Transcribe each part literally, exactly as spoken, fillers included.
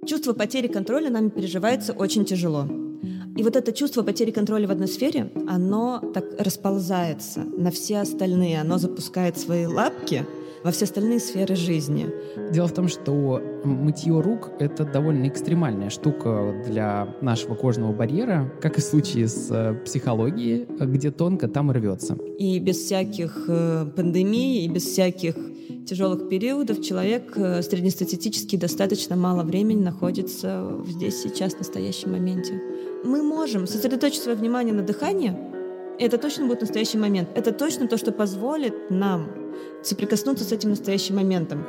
Чувство потери контроля нами переживается очень тяжело. И вот это чувство потери контроля в одной сфере, оно так расползается на все остальные, оно запускает свои лапки во все остальные сферы жизни. Дело в том, что мытье рук — это довольно экстремальная штука для нашего кожного барьера, как и в случае с психологией, где тонко, там и рвется. И без всяких пандемий, и без всяких тяжелых периодов человек среднестатистически достаточно мало времени находится здесь, сейчас, в настоящем моменте. Мы можем сосредоточить свое внимание на дыхании, и это точно будет настоящий момент. Это точно то, что позволит нам соприкоснуться с этим настоящим моментом.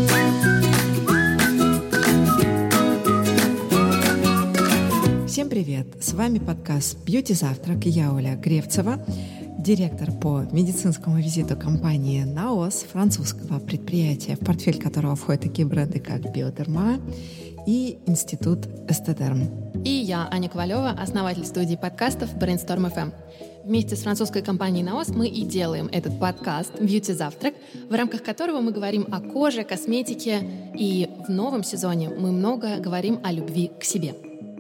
Всем привет! С вами подкаст «Бьюти Завтрак» и я, Оля Гревцева, директор по медицинскому визиту компании «Наос», французского предприятия, в портфель которого входят такие бренды, как «Биодерма» и Институт Эстедерм. И я, Аня Ковалева, основатель студии подкастов Brainstorm эф эм. Вместе с французской компанией «Наос» мы и делаем этот подкаст «Бьюти Завтрак», в рамках которого мы говорим о коже, косметике, и в новом сезоне мы много говорим о любви к себе.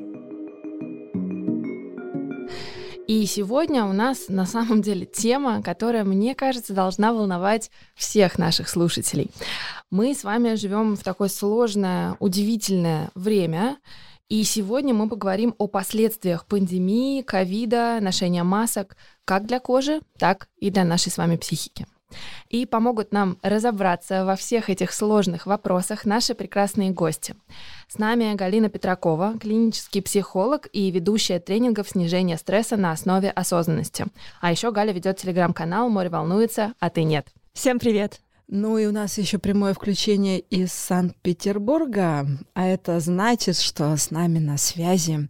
И сегодня у нас на самом деле тема, которая, мне кажется, должна волновать всех наших слушателей. Мы с вами живем в такое сложное, удивительное время, и сегодня мы поговорим о последствиях пандемии, ковида, ношения масок как для кожи, так и для нашей с вами психики. И помогут нам разобраться во всех этих сложных вопросах наши прекрасные гости. С нами Галина Петракова, клинический психолог и ведущая тренингов снижения стресса на основе осознанности. А еще Галя ведет телеграм-канал «Море волнуется, а ты нет». Всем привет! Ну и у нас еще прямое включение из Санкт-Петербурга, а это значит, что с нами на связи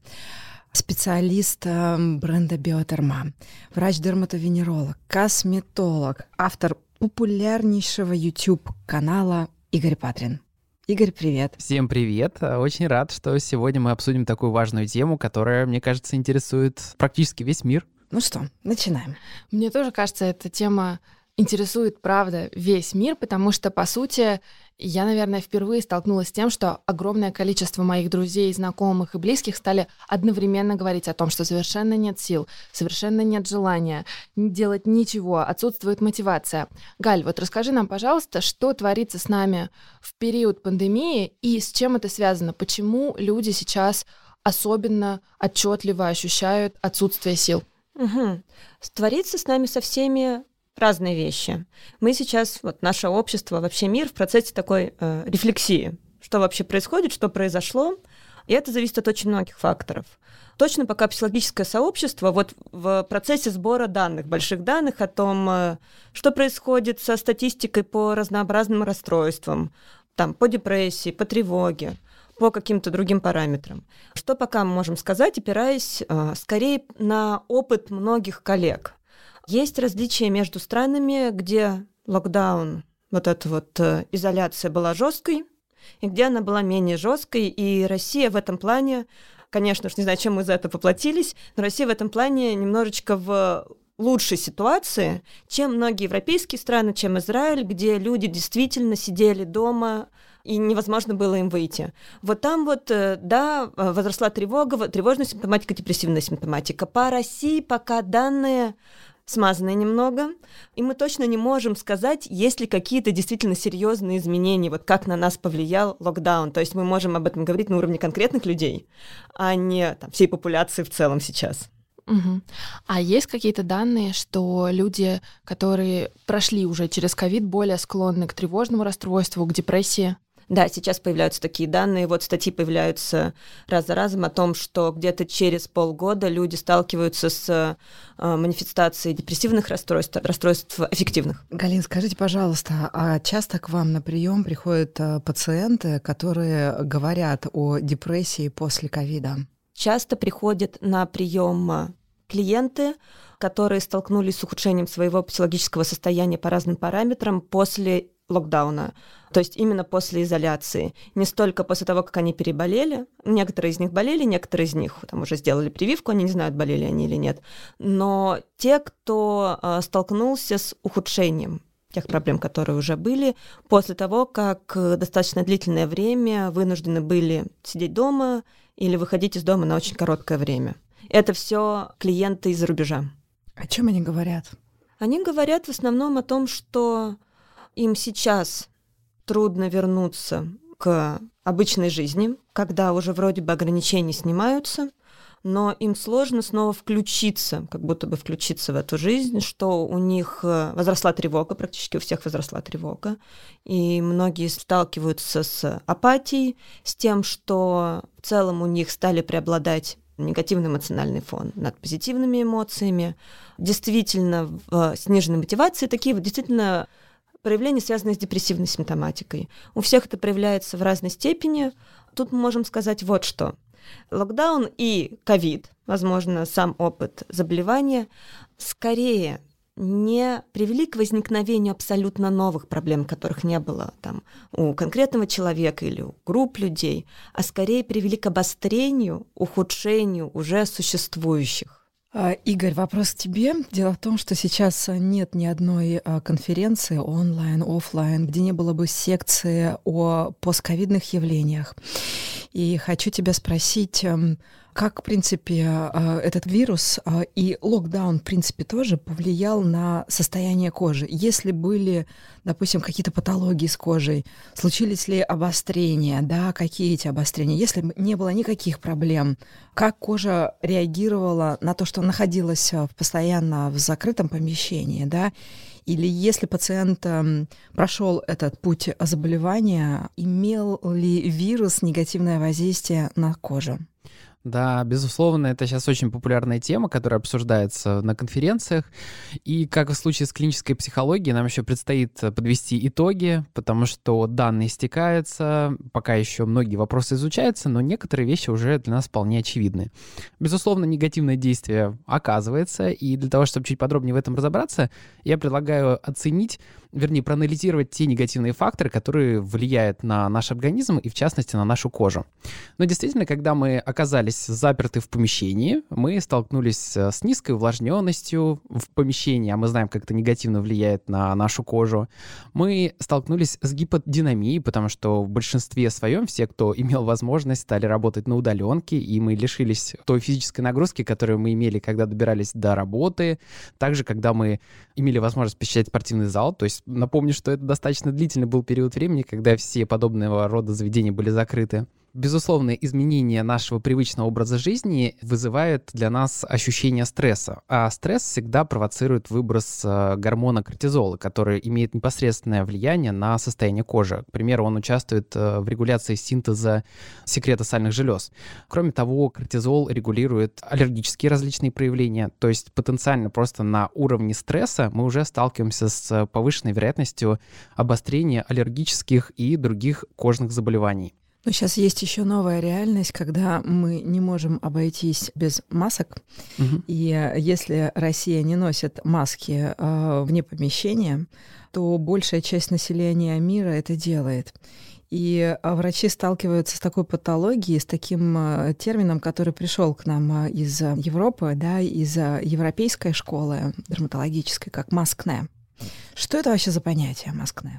специалист бренда «Биодерма», врач-дерматовенеролог, косметолог, автор популярнейшего YouTube-канала Игорь Патрин. Игорь, привет. Всем привет. Очень рад, что сегодня мы обсудим такую важную тему, которая, мне кажется, интересует практически весь мир. Ну что, начинаем. Мне тоже кажется, эта тема интересует, правда, весь мир, потому что, по сути, я, наверное, впервые столкнулась с тем, что огромное количество моих друзей, знакомых и близких стали одновременно говорить о том, что совершенно нет сил, совершенно нет желания делать ничего, отсутствует мотивация. Галь, вот расскажи нам, пожалуйста, что творится с нами в период пандемии и с чем это связано? Почему люди сейчас особенно отчетливо ощущают отсутствие сил? Угу. Творится с нами со всеми разные вещи. Мы сейчас, вот наше общество, вообще мир в процессе такой э, рефлексии. Что вообще происходит, что произошло. И это зависит от очень многих факторов. Точно пока психологическое сообщество вот в процессе сбора данных, больших данных о том, э, что происходит со статистикой по разнообразным расстройствам, там, по депрессии, по тревоге, по каким-то другим параметрам. Что пока мы можем сказать, опираясь э, скорее на опыт многих коллег. Есть различия между странами, где локдаун, вот эта вот э, изоляция была жесткой, и где она была менее жесткой. И Россия в этом плане, конечно же, не знаю, чем мы за это поплатились, но Россия в этом плане немножечко в лучшей ситуации, чем многие европейские страны, чем Израиль, где люди действительно сидели дома, и невозможно было им выйти. Вот там вот, да, возросла тревога, тревожная симптоматика, депрессивная симптоматика. По России пока данные смазанные немного, и мы точно не можем сказать, есть ли какие-то действительно серьезные изменения, вот как на нас повлиял локдаун. То есть мы можем об этом говорить на уровне конкретных людей, а не там, всей популяции в целом сейчас. Угу. А есть какие-то данные, что люди, которые прошли уже через ковид, более склонны к тревожному расстройству, к депрессии? Да, сейчас появляются такие данные, вот статьи появляются раз за разом о том, что где-то через полгода люди сталкиваются с э, манифестацией депрессивных расстройств, расстройств аффективных. Галин, скажите, пожалуйста, а часто к вам на прием приходят пациенты, которые говорят о депрессии после ковида? Часто приходят на прием клиенты, которые столкнулись с ухудшением своего психологического состояния по разным параметрам после локдауна, то есть именно после изоляции. Не столько после того, как они переболели. Некоторые из них болели, некоторые из них там уже сделали прививку, они не знают, болели они или нет. Но те, кто э, столкнулся с ухудшением тех проблем, которые уже были, после того, как достаточно длительное время вынуждены были сидеть дома или выходить из дома на очень короткое время. Это все клиенты из-за рубежа. О чем они говорят? Они говорят в основном о том, что им сейчас трудно вернуться к обычной жизни, когда уже вроде бы ограничения снимаются, но им сложно снова включиться, как будто бы включиться в эту жизнь, что у них возросла тревога, практически у всех возросла тревога, и многие сталкиваются с апатией, с тем, что в целом у них стали преобладать негативный эмоциональный фон над позитивными эмоциями. Действительно, в сниженной мотивации такие вот действительно проявления, связанные с депрессивной симптоматикой. У всех это проявляется в разной степени. Тут мы можем сказать вот что. Локдаун и ковид, возможно, сам опыт заболевания, скорее не привели к возникновению абсолютно новых проблем, которых не было там у конкретного человека или у групп людей, а скорее привели к обострению, ухудшению уже существующих. Игорь, вопрос к тебе. Дело в том, что сейчас нет ни одной конференции онлайн, офлайн, где не было бы секции о постковидных явлениях. И хочу тебя спросить, как, в принципе, этот вирус и локдаун, в принципе, тоже повлиял на состояние кожи? Если были, допустим, какие-то патологии с кожей, случились ли обострения, да, какие эти обострения? Если не было никаких проблем, как кожа реагировала на то, что находилась постоянно в закрытом помещении, да? Или если пациент прошел этот путь заболевания, имел ли вирус негативное воздействие на кожу? Да, безусловно, это сейчас очень популярная тема, которая обсуждается на конференциях. И как в случае с клинической психологией, нам еще предстоит подвести итоги, потому что данные стекаются, пока еще многие вопросы изучаются, но некоторые вещи уже для нас вполне очевидны. Безусловно, негативное действие оказывается, и для того, чтобы чуть подробнее в этом разобраться, я предлагаю оценить, вернее, проанализировать те негативные факторы, которые влияют на наш организм и, в частности, на нашу кожу. Но действительно, когда мы оказались заперты в помещении, мы столкнулись с низкой увлажненностью в помещении, а мы знаем, как это негативно влияет на нашу кожу. Мы столкнулись с гиподинамией, потому что в большинстве своем все, кто имел возможность, стали работать на удаленке, и мы лишились той физической нагрузки, которую мы имели, когда добирались до работы. Также, когда мы имели возможность посещать спортивный зал, то есть напомню, что это достаточно длительный был период времени, когда все подобного рода заведения были закрыты. Безусловно, изменение нашего привычного образа жизни вызывает для нас ощущение стресса. А стресс всегда провоцирует выброс гормона кортизола, который имеет непосредственное влияние на состояние кожи. К примеру, он участвует в регуляции синтеза секрета сальных желез. Кроме того, кортизол регулирует аллергические различные проявления, то есть потенциально просто на уровне стресса мы уже сталкиваемся с повышенной вероятностью обострения аллергических и других кожных заболеваний. Но сейчас есть еще новая реальность, когда мы не можем обойтись без масок. Угу. И если Россия не носит маски э, вне помещения, то большая часть населения мира это делает. И врачи сталкиваются с такой патологией, с таким э, термином, который пришел к нам из Европы, да, из европейской школы дерматологической, как маскне. Что это вообще за понятие маскне?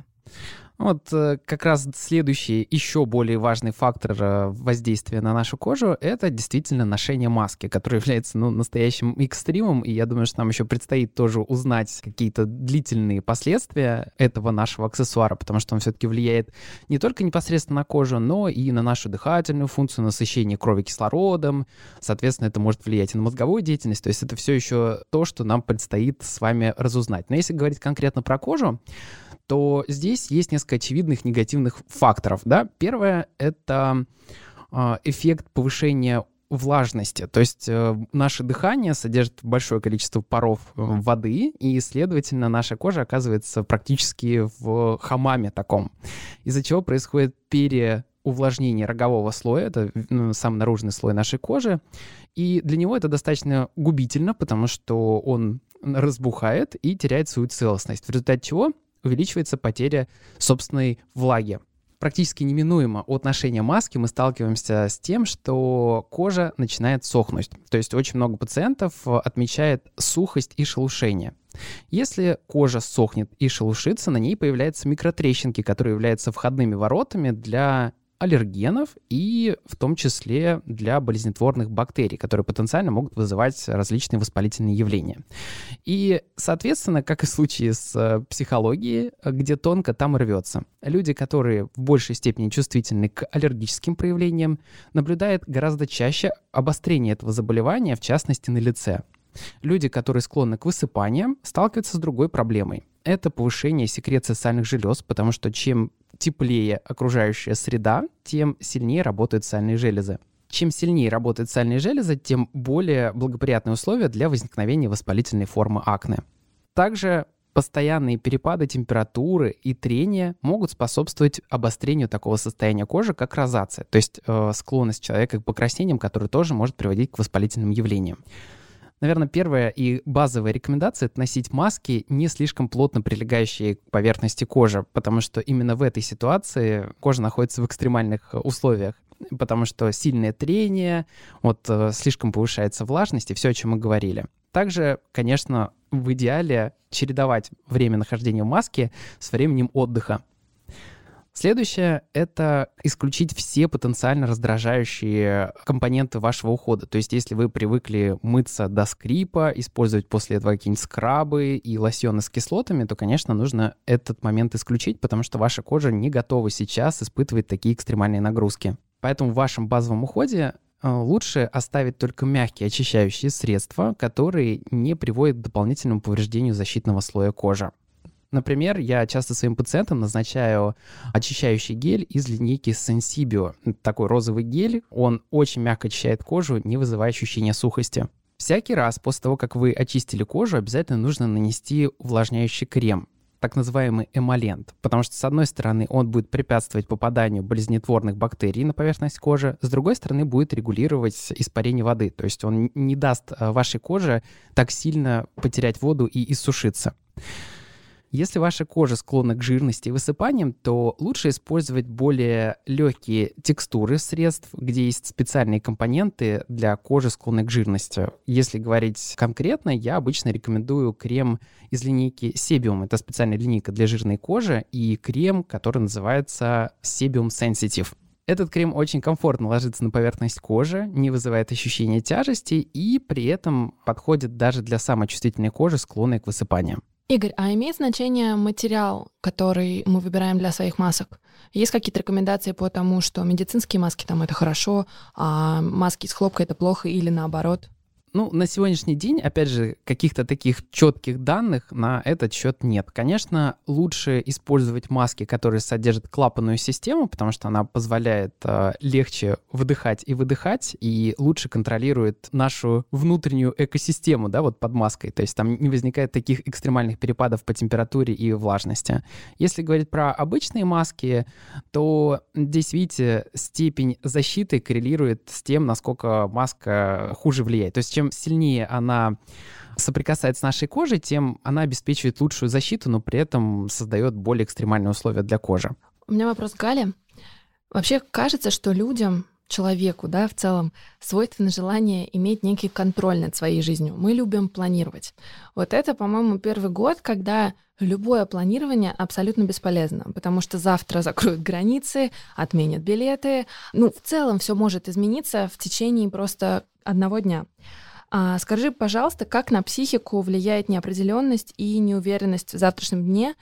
Вот как раз следующий, еще более важный фактор воздействия на нашу кожу — это действительно ношение маски, которое является ну, настоящим экстримом, и я думаю, что нам еще предстоит тоже узнать какие-то длительные последствия этого нашего аксессуара, потому что он все-таки влияет не только непосредственно на кожу, но и на нашу дыхательную функцию, насыщение крови кислородом, соответственно, это может влиять и на мозговую деятельность, то есть это все еще то, что нам предстоит с вами разузнать. Но если говорить конкретно про кожу, то здесь есть несколько очевидных негативных факторов. Да? Первое — это э, эффект повышения влажности. То есть э, наше дыхание содержит большое количество паров э, воды, и, следовательно, наша кожа оказывается практически в хамаме таком, из-за чего происходит переувлажнение рогового слоя, это ну, самый наружный слой нашей кожи, и для него это достаточно губительно, потому что он разбухает и теряет свою целостность, в результате чего увеличивается потеря собственной влаги. Практически неминуемо от ношения маски мы сталкиваемся с тем, что кожа начинает сохнуть. То есть очень много пациентов отмечает сухость и шелушение. Если кожа сохнет и шелушится, на ней появляются микротрещинки, которые являются входными воротами для аллергенов и в том числе для болезнетворных бактерий, которые потенциально могут вызывать различные воспалительные явления. И, соответственно, как и в случае с психологией, где тонко, там и рвется. Люди, которые в большей степени чувствительны к аллергическим проявлениям, наблюдают гораздо чаще обострение этого заболевания, в частности, на лице. Люди, которые склонны к высыпаниям, сталкиваются с другой проблемой. Это повышение секреции сальных желез, потому что чем теплее окружающая среда, тем сильнее работают сальные железы. Чем сильнее работают сальные железы, тем более благоприятные условия для возникновения воспалительной формы акне. Также постоянные перепады температуры и трения могут способствовать обострению такого состояния кожи, как розация, то есть э, склонность человека к покраснениям, который тоже может приводить к воспалительным явлениям. Наверное, первая и базовая рекомендация — это носить маски, не слишком плотно прилегающие к поверхности кожи, потому что именно в этой ситуации кожа находится в экстремальных условиях, потому что сильное трение, вот слишком повышается влажность и все, о чем мы говорили. Также, конечно, в идеале чередовать время нахождения в маске с временем отдыха. Следующее — это исключить все потенциально раздражающие компоненты вашего ухода. То есть если вы привыкли мыться до скрипа, использовать после этого какие-нибудь скрабы и лосьоны с кислотами, то, конечно, нужно этот момент исключить, потому что ваша кожа не готова сейчас испытывать такие экстремальные нагрузки. Поэтому в вашем базовом уходе лучше оставить только мягкие очищающие средства, которые не приводят к дополнительному повреждению защитного слоя кожи. Например, я часто своим пациентам назначаю очищающий гель из линейки Sensibio. Такой розовый гель, он очень мягко очищает кожу, не вызывая ощущения сухости. Всякий раз после того, как вы очистили кожу, обязательно нужно нанести увлажняющий крем, так называемый эмолент, потому что, с одной стороны, он будет препятствовать попаданию болезнетворных бактерий на поверхность кожи, с другой стороны, будет регулировать испарение воды, то есть он не даст вашей коже так сильно потерять воду и иссушиться. Если ваша кожа склонна к жирности и высыпаниям, то лучше использовать более легкие текстуры средств, где есть специальные компоненты для кожи, склонной к жирности. Если говорить конкретно, я обычно рекомендую крем из линейки Sebium. Это специальная линейка для жирной кожи, и крем, который называется Sebium Sensitive. Этот крем очень комфортно ложится на поверхность кожи, не вызывает ощущения тяжести и при этом подходит даже для самой чувствительной кожи, склонной к высыпаниям. Игорь, а имеет значение материал, который мы выбираем для своих масок? Есть какие-то рекомендации по тому, что медицинские маски там это хорошо, а маски из хлопка это плохо или наоборот? Ну, на сегодняшний день, опять же, каких-то таких четких данных на этот счет нет. Конечно, лучше использовать маски, которые содержат клапанную систему, потому что она позволяет э, легче вдыхать и выдыхать, и лучше контролирует нашу внутреннюю экосистему, да, вот под маской. То есть там не возникает таких экстремальных перепадов по температуре и влажности. Если говорить про обычные маски, то здесь, видите, степень защиты коррелирует с тем, насколько маска хуже влияет. То есть чем сильнее она соприкасается с нашей кожей, тем она обеспечивает лучшую защиту, но при этом создает более экстремальные условия для кожи. У меня вопрос к Гале. Вообще кажется, что людям, человеку, да, в целом, свойственно желание иметь некий контроль над своей жизнью. Мы любим планировать. Вот это, по-моему, первый год, когда любое планирование абсолютно бесполезно, потому что завтра закроют границы, отменят билеты. Ну, в целом все может измениться в течение просто одного дня. А скажи, пожалуйста, как на психику влияет неопределенность и неуверенность в завтрашнем дне,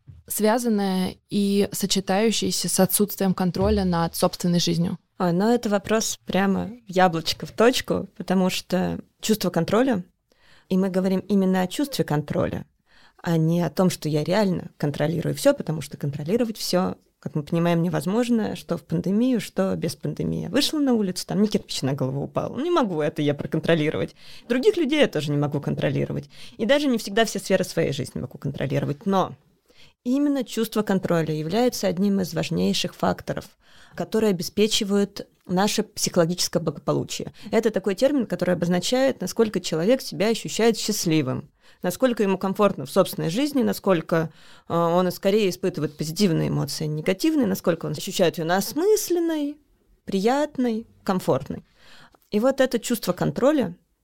связанная и сочетающаяся с отсутствием контроля над собственной жизнью? А, ну, это вопрос прямо в яблочко, в точку, потому что чувство контроля, и мы говорим именно о чувстве контроля, а не о том, что я реально контролирую все, потому что контролировать все, как мы понимаем, невозможно, что в пандемию, что без пандемии. Вышла на улицу, там не кирпич на голову упал. Не могу это я проконтролировать. Других людей я тоже не могу контролировать. И даже не всегда все сферы своей жизни могу контролировать. Но именно чувство контроля является одним из важнейших факторов, которые обеспечивают наше психологическое благополучие. Это такой термин, который обозначает, насколько человек себя ощущает счастливым, насколько ему комфортно в собственной жизни, насколько э, он скорее испытывает позитивные эмоции, а не негативные, насколько он ощущает ее осмысленной, приятной, комфортной. И вот это чувство контроля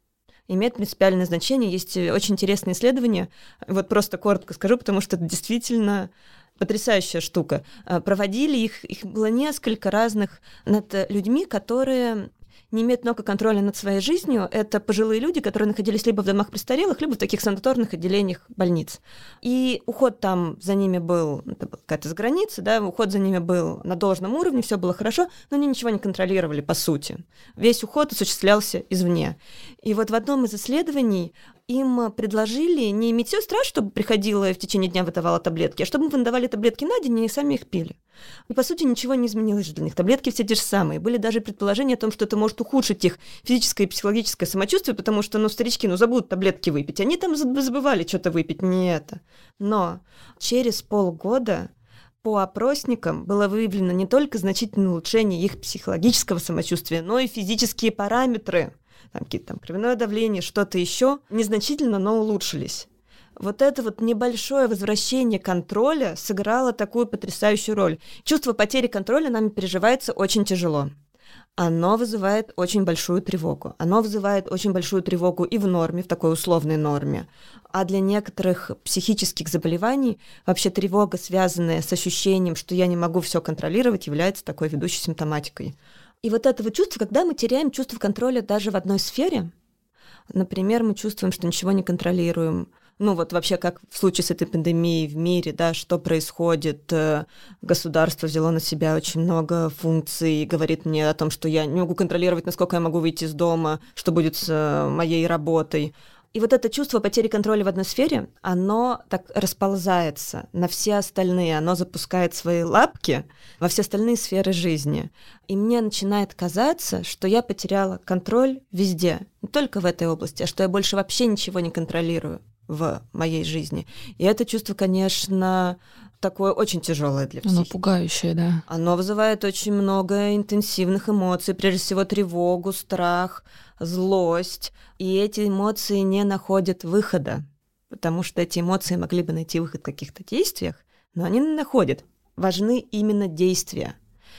имеет принципиальное значение. Есть очень интересные исследования, вот просто коротко скажу, потому что это действительно потрясающая штука. Проводили их, их было несколько разных над людьми, которые не имеют много контроля над своей жизнью. Это пожилые люди, которые находились либо в домах престарелых, либо в таких санаторных отделениях больниц. И уход там за ними был, это была какая-то с границы, да, уход за ними был на должном уровне, все было хорошо, но они ничего не контролировали, по сути. Весь уход осуществлялся извне. И вот в одном из исследований им предложили не медсестра, чтобы приходила и в течение дня выдавала таблетки, а чтобы им выдавали таблетки на день, и они сами их пили. И, по сути, ничего не изменилось для них. Таблетки все те же самые. Были даже предположения о том, что это может ухудшить их физическое и психологическое самочувствие, потому что, ну, старички, ну, забудут таблетки выпить. Они там забывали что-то выпить, не это. Но через полгода по опросникам было выявлено не только значительное улучшение их психологического самочувствия, но и физические параметры. Там какие-то там кровяное давление, что-то еще, незначительно, но улучшились. Вот это вот небольшое возвращение контроля сыграло такую потрясающую роль. Чувство потери контроля нами переживается очень тяжело. Оно вызывает очень большую тревогу. Оно вызывает очень большую тревогу и в норме, в такой условной норме. А для некоторых психических заболеваний вообще тревога, связанная с ощущением, что я не могу все контролировать, является такой ведущей симптоматикой. И вот это вот чувство, когда мы теряем чувство контроля даже в одной сфере, например, мы чувствуем, что ничего не контролируем, ну вот вообще как в случае с этой пандемией в мире, да, что происходит, государство взяло на себя очень много функций, говорит мне о том, что я не могу контролировать, насколько я могу выйти из дома, что будет с моей работой. И вот это чувство потери контроля в одной сфере, оно так расползается на все остальные, оно запускает свои лапки во все остальные сферы жизни. И мне начинает казаться, что я потеряла контроль везде, не только в этой области, а что я больше вообще ничего не контролирую в моей жизни. И это чувство, конечно, такое очень тяжелое для психики. Оно пугающее, да. Оно вызывает очень много интенсивных эмоций, прежде всего тревогу, страх, злость. И эти эмоции не находят выхода, потому что эти эмоции могли бы найти выход в каких-то действиях, но они не находят. Важны именно действия.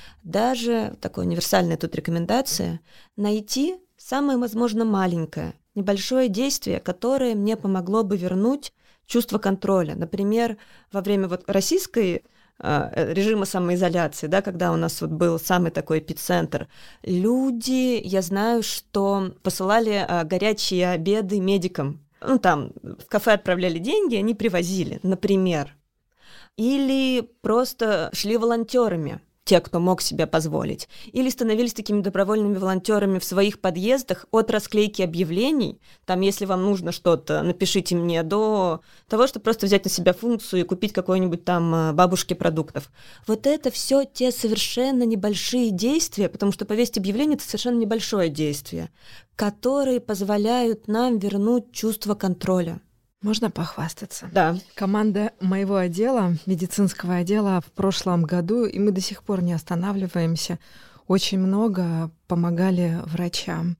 Даже такая универсальная тут рекомендация — найти самое, возможно, маленькое, небольшое действие, которое мне помогло бы вернуть чувство контроля. Например, во время вот российской э, режима самоизоляции, да, когда у нас вот был самый такой эпицентр, люди, я знаю, что посылали э, горячие обеды медикам. Ну, там в кафе отправляли деньги, они привозили, например. Или просто шли волонтерами, те, кто мог себе позволить, или становились такими добровольными волонтерами в своих подъездах от расклейки объявлений, там, если вам нужно что-то, напишите мне, до того, чтобы просто взять на себя функцию и купить какой-нибудь там бабушке продуктов. Вот это все те совершенно небольшие действия, потому что повесить объявление — это совершенно небольшое действие, которые позволяют нам вернуть чувство контроля. Можно похвастаться? Да. Команда моего отдела, медицинского отдела, в прошлом году, и мы до сих пор не останавливаемся, очень много помогали врачам.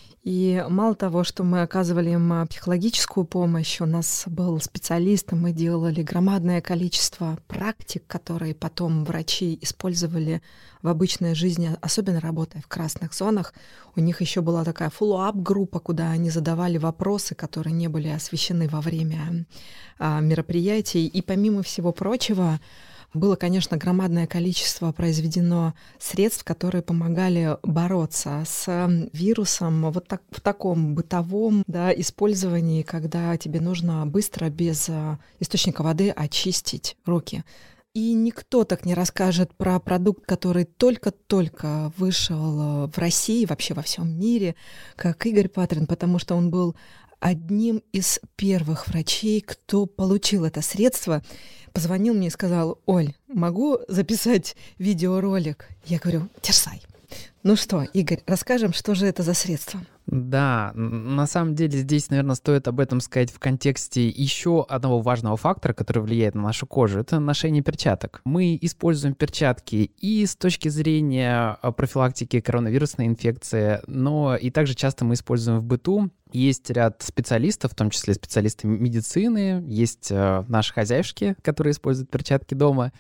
И мало того, что мы оказывали им психологическую помощь, у нас был специалист, мы делали громадное количество практик, которые потом врачи использовали в обычной жизни, особенно работая в красных зонах. У них еще была такая фоллоуап-группа, куда они задавали вопросы, которые не были освещены во время а, мероприятий. И помимо всего прочего, было, конечно, громадное количество произведено средств, которые помогали бороться с вирусом вот так, в таком бытовом, да, использовании, когда тебе нужно быстро, без источника воды, очистить руки. И никто так не расскажет про продукт, который только-только вышел в России, вообще во всем мире, как Игорь Патрин, потому что он был одним из первых врачей, кто получил это средство. Позвонил мне и сказал: Оль, могу записать видеоролик? Я говорю: дерзай. Ну что, Игорь, расскажем, что же это за средство? Да, на самом деле здесь, наверное, стоит об этом сказать в контексте еще одного важного фактора, который влияет на нашу кожу. Это ношение перчаток. Мы используем перчатки и с точки зрения профилактики коронавирусной инфекции, но и также часто мы используем в быту. Есть ряд специалистов, в том числе специалисты медицины, есть э, наши хозяюшки, которые используют перчатки дома,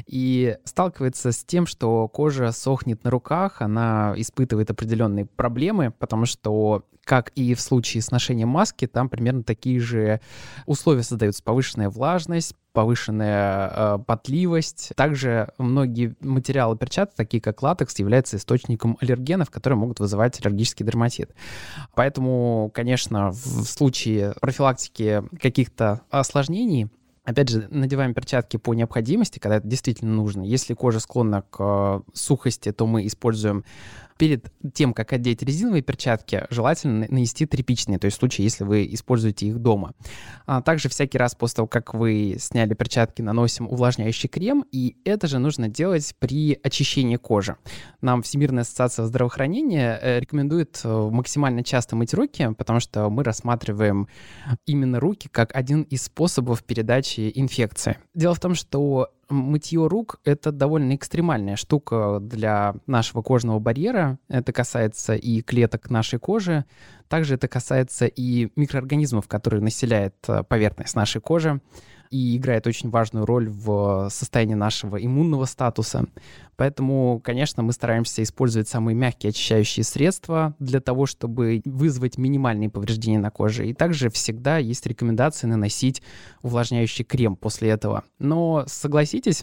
и сталкивается с тем, что кожа сохнет на руках, она испытывает определенные проблемы, потому что, как и в случае с ношением маски, там примерно такие же условия создаются: повышенная влажность, повышенная э, потливость. Также многие материалы перчаток, такие как латекс, являются источником аллергенов, которые могут вызывать аллергический дерматит. Поэтому, конечно, в случае профилактики каких-то осложнений, опять же, надеваем перчатки по необходимости, когда это действительно нужно. Если кожа склонна к сухости, то мы используем перед тем, как одеть резиновые перчатки, желательно нанести тряпичные, то есть в случае, если вы используете их дома. А также всякий раз после того, как вы сняли перчатки, наносим увлажняющий крем, и это же нужно делать при очищении кожи. Нам Всемирная ассоциация здравоохранения рекомендует максимально часто мыть руки, потому что мы рассматриваем именно руки как один из способов передачи инфекции. Дело в том, что мытье рук — это довольно экстремальная штука для нашего кожного барьера. Это касается и клеток нашей кожи. Также это касается и микроорганизмов, которые населяют поверхность нашей кожи и играет очень важную роль в состоянии нашего иммунного статуса. Поэтому, конечно, мы стараемся использовать самые мягкие очищающие средства для того, чтобы вызвать минимальные повреждения на коже. И также всегда есть рекомендации наносить увлажняющий крем после этого. Но согласитесь,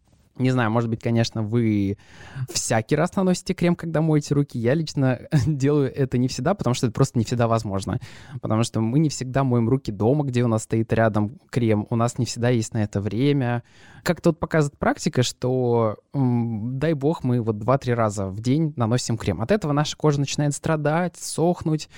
не знаю, может быть, конечно, вы всякий раз наносите крем, когда моете руки. Я лично делаю это не всегда, потому что это просто не всегда возможно. Потому что мы не всегда моем руки дома, где у нас стоит рядом крем. У нас не всегда есть на это время. Как тут показывает практика, что, м, дай бог, мы вот два-три раза в день наносим крем. От этого наша кожа начинает страдать, сохнуть,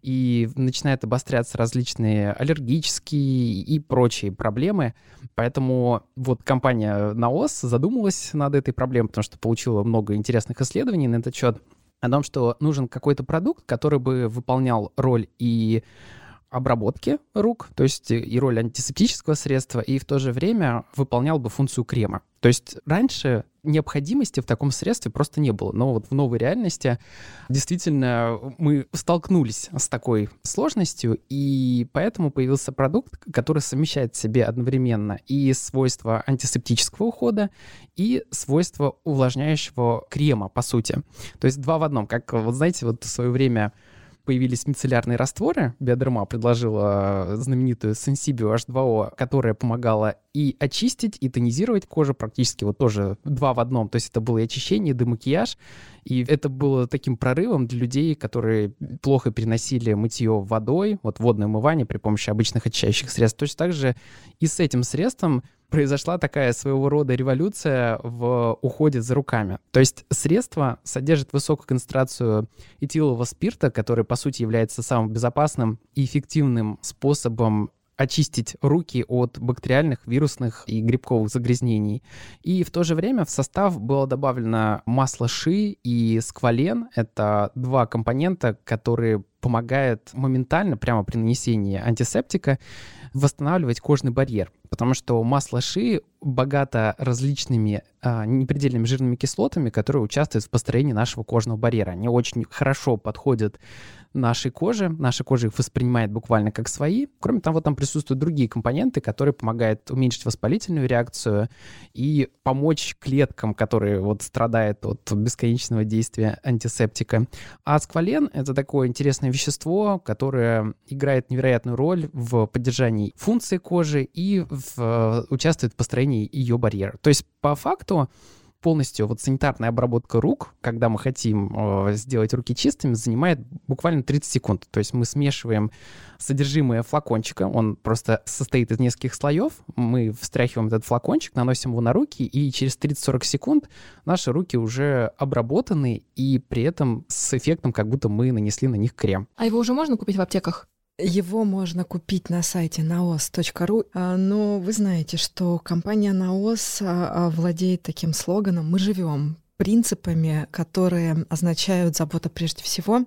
и начинают обостряться различные аллергические и прочие проблемы. Поэтому вот компания наос задумалась над этой проблемой, потому что получила много интересных исследований на этот счет, о том, что нужен какой-то продукт, который бы выполнял роль и обработки рук, то есть и роль антисептического средства, и в то же время выполнял бы функцию крема. То есть раньше необходимости в таком средстве просто не было. Но вот в новой реальности действительно мы столкнулись с такой сложностью, и поэтому появился продукт, который совмещает в себе одновременно и свойства антисептического ухода, и свойства увлажняющего крема, по сути. То есть два в одном. Как, вот знаете, вот в свое время появились мицеллярные растворы. Биодерма предложила знаменитую Sensibio эйч два о, которая помогала и очистить, и тонизировать кожу практически вот тоже два в одном. То есть это было и очищение, и демакияж. И это было таким прорывом для людей, которые плохо переносили мытье водой, вот водное умывание при помощи обычных очищающих средств. Точно так же и с этим средством произошла такая своего рода революция в уходе за руками. То есть средство содержит высокую концентрацию этилового спирта, который, по сути, является самым безопасным и эффективным способом очистить руки от бактериальных, вирусных и грибковых загрязнений. И в то же время в состав было добавлено масло ши и сквален. Это два компонента, которые помогают моментально, прямо при нанесении антисептика, восстанавливать кожный барьер. Потому что масло ши богато различными а, непредельными жирными кислотами, которые участвуют в построении нашего кожного барьера. Они очень хорошо подходят нашей коже. Наша кожа их воспринимает буквально как свои. Кроме того, там присутствуют другие компоненты, которые помогают уменьшить воспалительную реакцию и помочь клеткам, которые вот страдают от бесконечного действия антисептика. А сквален — это такое интересное вещество, которое играет невероятную роль в поддержании функции кожи и в, участвует в построении ее барьера. То есть по факту полностью вот санитарная обработка рук, когда мы хотим э, сделать руки чистыми, занимает буквально тридцать секунд. То есть мы смешиваем содержимое флакончика, он просто состоит из нескольких слоев, мы встряхиваем этот флакончик, наносим его на руки, и через тридцать-сорок секунд наши руки уже обработаны, и при этом с эффектом, как будто мы нанесли на них крем. А его уже можно купить в аптеках? Его можно купить на сайте наос точка ру, но вы знаете, что компания наос владеет таким слоганом «Мы живем», принципами, которые означают забота прежде всего.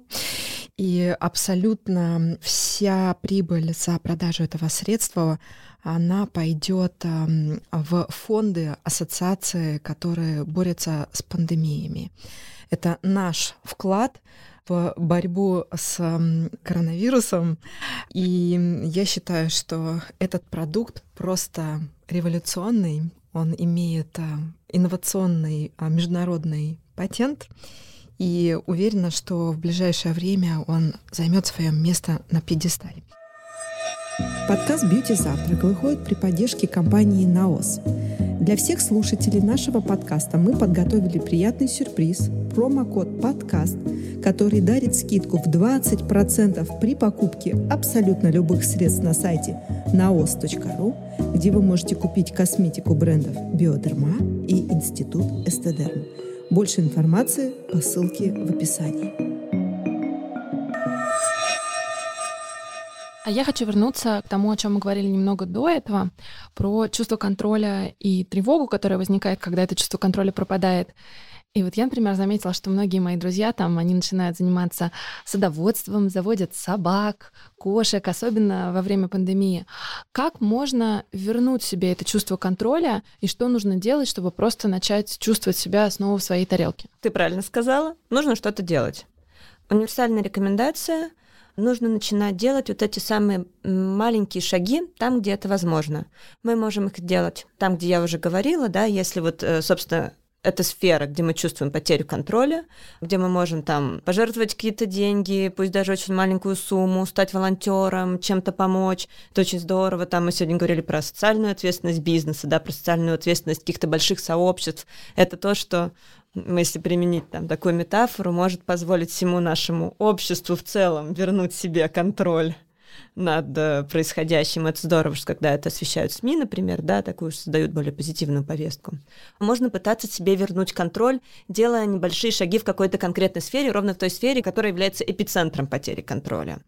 И абсолютно вся прибыль за продажу этого средства, она пойдет в фонды ассоциации, которые борются с пандемиями. Это наш вклад в борьбу с коронавирусом. И я считаю, что этот продукт просто революционный. Он имеет инновационный международный патент. И уверена, что в ближайшее время он займет свое место на пьедестале. Подкаст «Бьюти Завтрак» выходит при поддержке компании «Наос». Для всех слушателей нашего подкаста мы подготовили приятный сюрприз – промокод «Подкаст», который дарит скидку в двадцать процентов при покупке абсолютно любых средств на сайте наос точка ру, где вы можете купить косметику брендов «Биодерма» и «Институт Эстедерм». Больше информации по ссылке в описании. А я хочу вернуться к тому, о чем мы говорили немного до этого, про чувство контроля и тревогу, которая возникает, когда это чувство контроля пропадает. И вот я, например, заметила, что многие мои друзья там, они начинают заниматься садоводством, заводят собак, кошек, особенно во время пандемии. Как можно вернуть себе это чувство контроля и что нужно делать, чтобы просто начать чувствовать себя снова в своей тарелке? Ты правильно сказала. Нужно что-то делать. Универсальная рекомендация — нужно начинать делать вот эти самые маленькие шаги там, где это возможно. Мы можем их делать там, где я уже говорила, да, если вот, собственно, это сфера, где мы чувствуем потерю контроля, где мы можем там пожертвовать какие-то деньги, пусть даже очень маленькую сумму, стать волонтером, чем-то помочь. Это очень здорово. Там мы сегодня говорили про социальную ответственность бизнеса, да, про социальную ответственность каких-то больших сообществ. Это то, что, если применить там такую метафору, может позволить всему нашему обществу в целом вернуть себе контроль над происходящим. Это здорово, что когда это освещают СМИ, например, да, такую создают более позитивную повестку. Можно пытаться себе вернуть контроль, делая небольшие шаги в какой-то конкретной сфере, ровно в той сфере, которая является эпицентром потери контроля.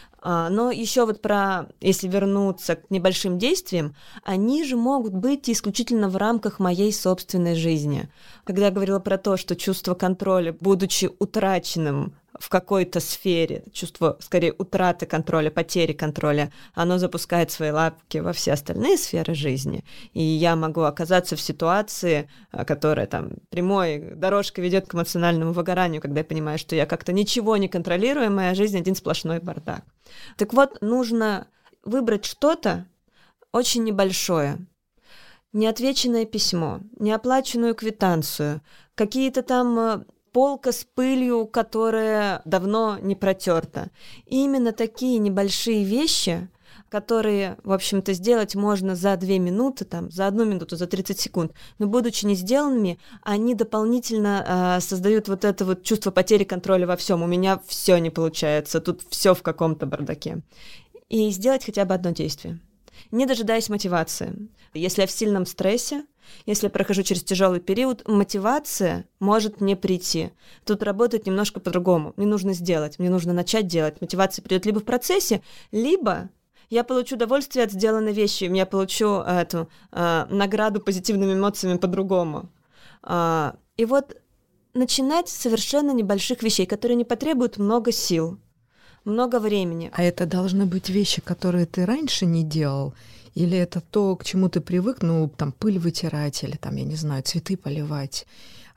Но еще вот про, если вернуться к небольшим действиям, они же могут быть исключительно в рамках моей собственной жизни. Когда я говорила про то, что чувство контроля, будучи утраченным в какой-то сфере, чувство, скорее, утраты контроля, потери контроля, оно запускает свои лапки во все остальные сферы жизни. И я могу оказаться в ситуации, которая там прямой дорожкой ведет к эмоциональному выгоранию, когда я понимаю, что я как-то ничего не контролирую, моя жизнь один сплошной бардак. Так вот, нужно выбрать что-то очень небольшое. Неотвеченное письмо, неоплаченную квитанцию, какие-то там полка с пылью, которая давно не протерта. И именно такие небольшие вещи, которые, в общем-то, сделать можно за две минуты, там, за одну минуту, за тридцать секунд, но, будучи не сделанными, они дополнительно э, создают вот это вот чувство потери контроля во всем. У меня все не получается, тут все в каком-то бардаке. И сделать хотя бы одно действие, не дожидаясь мотивации. Если я в сильном стрессе, если я прохожу через тяжелый период, мотивация может не прийти. Тут работает немножко по-другому. Мне нужно сделать, мне нужно начать делать. Мотивация придет либо в процессе, либо я получу удовольствие от сделанной вещи, я получу эту э, награду позитивными эмоциями по-другому. Э, и вот начинать с совершенно небольших вещей, которые не потребуют много сил, много времени. А это должны быть вещи, которые ты раньше не делал? Или это то, к чему ты привык, ну, там, пыль вытирать, или там, я не знаю, цветы поливать.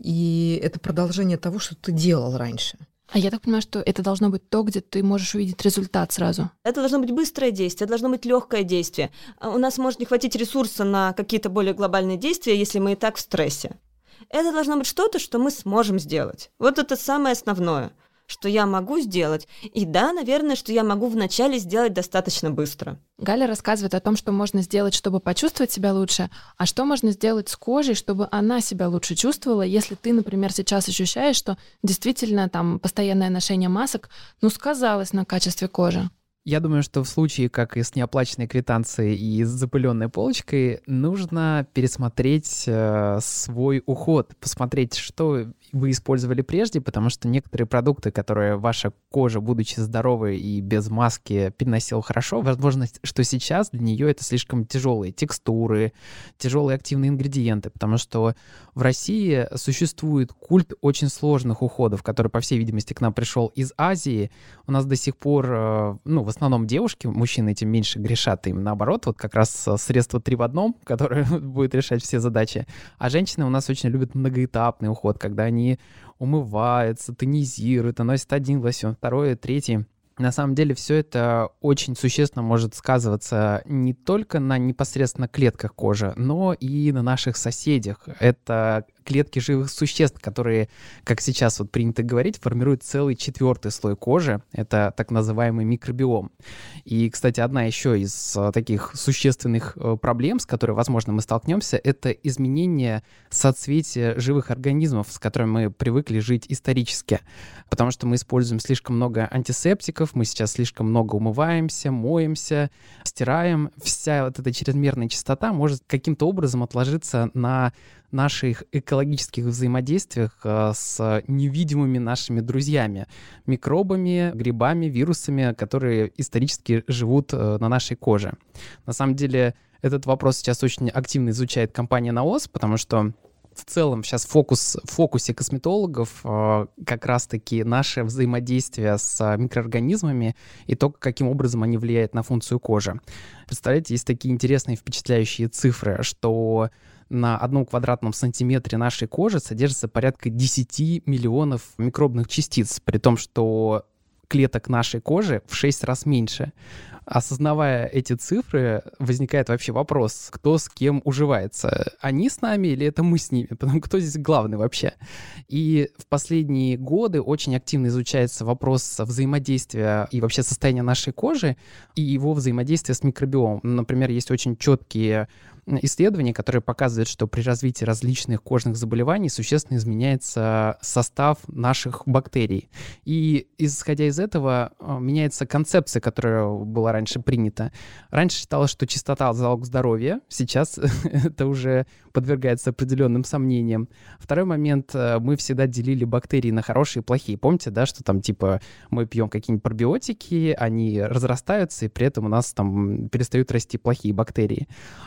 И это продолжение того, что ты делал раньше. А я так понимаю, что это должно быть то, где ты можешь увидеть результат сразу. Это должно быть быстрое действие, это должно быть легкое действие. У нас может не хватить ресурса на какие-то более глобальные действия, если мы и так в стрессе. Это должно быть что-то, что мы сможем сделать. Вот это самое основное, что я могу сделать. И да, наверное, что я могу вначале сделать достаточно быстро. Галя рассказывает о том, что можно сделать, чтобы почувствовать себя лучше, а что можно сделать с кожей, чтобы она себя лучше чувствовала, если ты, например, сейчас ощущаешь, что действительно там постоянное ношение масок, ну, сказалось на качестве кожи. Я думаю, что в случае, как и с неоплаченной квитанцией и с запыленной полочкой, нужно пересмотреть э, свой уход, посмотреть, что вы использовали прежде, потому что некоторые продукты, которые ваша кожа, будучи здоровой и без маски, переносила хорошо, возможно, что сейчас для нее это слишком тяжелые текстуры, тяжелые активные ингредиенты, потому что в России существует культ очень сложных уходов, который, по всей видимости, к нам пришел из Азии. У нас до сих пор, ну, в основном основном девушки, мужчины этим меньше грешат, им наоборот, вот как раз средство три в одном, которое будет решать все задачи. А женщины у нас очень любят многоэтапный уход, когда они умываются, тонизируют, наносят один лосьон, второй, третий. На самом деле все это очень существенно может сказываться не только на непосредственно клетках кожи, но и на наших соседях. Это клетки живых существ, которые, как сейчас вот принято говорить, формируют целый четвертый слой кожи. Это так называемый микробиом. И, кстати, одна еще из таких существенных проблем, с которой, возможно, мы столкнемся, это изменение соцветия живых организмов, с которыми мы привыкли жить исторически. Потому что мы используем слишком много антисептиков, мы сейчас слишком много умываемся, моемся, стираем. Вся вот эта чрезмерная чистота может каким-то образом отложиться на наших экологических взаимодействиях с невидимыми нашими друзьями, микробами, грибами, вирусами, которые исторически живут на нашей коже. На самом деле этот вопрос сейчас очень активно изучает компания наос, потому что в целом сейчас фокус, в фокусе косметологов э, как раз-таки наше взаимодействие с микроорганизмами и то, каким образом они влияют на функцию кожи. Представляете, есть такие интересные впечатляющие цифры, что на одном квадратном сантиметре нашей кожи содержится порядка десять миллионов микробных частиц, при том, что клеток нашей кожи в шесть раз меньше. Осознавая эти цифры, возникает вообще вопрос, кто с кем уживается. Они с нами или это мы с ними? Потому кто здесь главный вообще? И в последние годы очень активно изучается вопрос взаимодействия и вообще состояния нашей кожи и его взаимодействия с микробиомом. Например, есть очень четкие исследования, которые показывают, что при развитии различных кожных заболеваний существенно изменяется состав наших бактерий. И исходя из этого меняется концепция, которая была раньше принята. Раньше считалось, что чистота — залог здоровья. Сейчас это уже подвергается определенным сомнениям. Второй момент. Мы всегда делили бактерии на хорошие и плохие. Помните, да, что там типа мы пьем какие-нибудь пробиотики, они разрастаются, и при этом у нас там перестают расти плохие бактерии.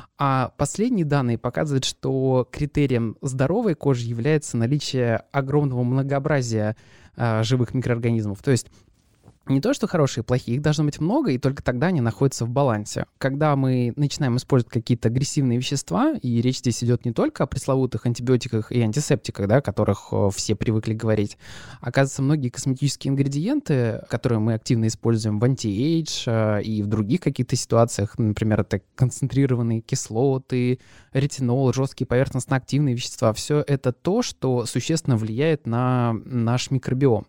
А последние данные показывают, что критерием здоровой кожи является наличие огромного многообразия э, живых микроорганизмов. То есть не то, что хорошие и плохие, их должно быть много, и только тогда они находятся в балансе. Когда мы начинаем использовать какие-то агрессивные вещества, и речь здесь идет не только о пресловутых антибиотиках и антисептиках, да, о которых все привыкли говорить, оказывается, многие косметические ингредиенты, которые мы активно используем в анти-эйдж и в других каких-то ситуациях, например, это концентрированные кислоты, ретинол, жесткие поверхностно-активные вещества, все это то, что существенно влияет на наш микробиом.